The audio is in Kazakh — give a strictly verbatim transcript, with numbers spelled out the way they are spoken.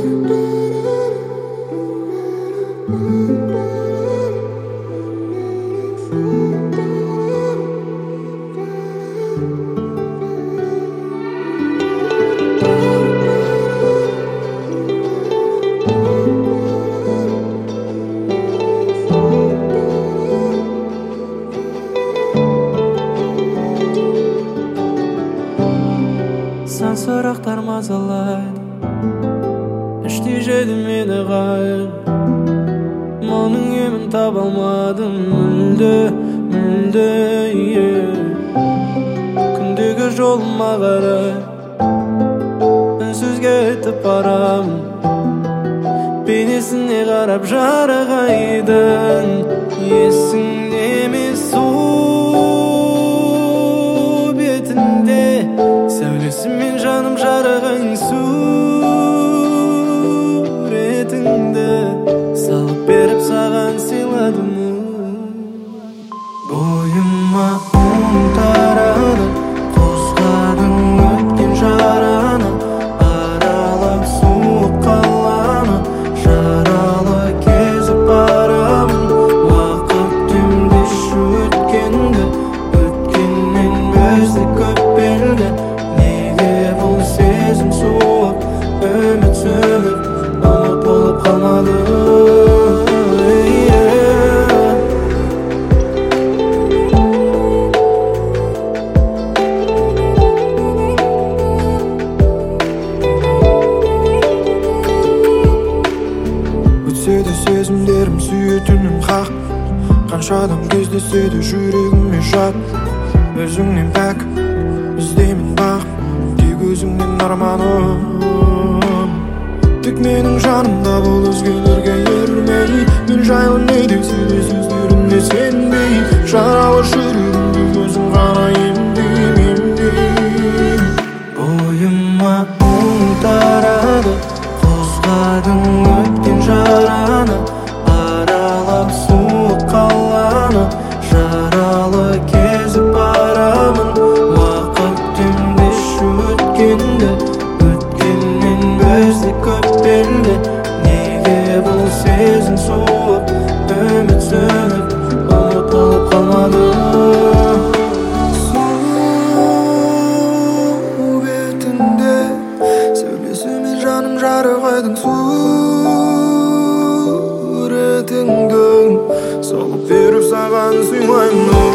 Сан сұрақтар мазалайды, іштей жеді мені қайғы. Мұның емін таба алмадым мүлде, мүлде, күндегі жолыма қарай үнсіз кетіп барамын. Бейнесіне қарап жарығайдың, есіңде ме су бетінде сәулесімен жаным жарығың суретіңді салып беріп саған сыйладым. Бойыма мұң тарады, қозғадың өткен жараны, аралап суық қаланы, жаралы кезіп барамын. Уақыт түнде өткенді, өткеннен өзі көп белгі. Неге бұл сезім суық, үміт сөніп, ұмыт болып қалмады? Өтсе де сезімдерім сүйетінім хақ, қанша адам кездессе де жүрегіме жат. Өзіңнен пәк іздеймін бақ, тек өзіңнен арманым. Тек менің жанымда бол, өзгелерге ермей. Мен жайлы не десе де сөздерімде сенбей, жаралы жүрегімді өзің ғана емдей, емдей. Бойыма мұң тарады, қозғадың өткен жараны, аралап суық қаланы, жаралы кезіп барамын. Уақыт түнде өткенді, өткеннен өзі көп белгі. Неге бұл сезім суық, үміт сөніп, ұмыт болып қалмады? Су бетінде сәулесімен жаным жарығайдың суретіңді салып беріп саған сыйлаймын.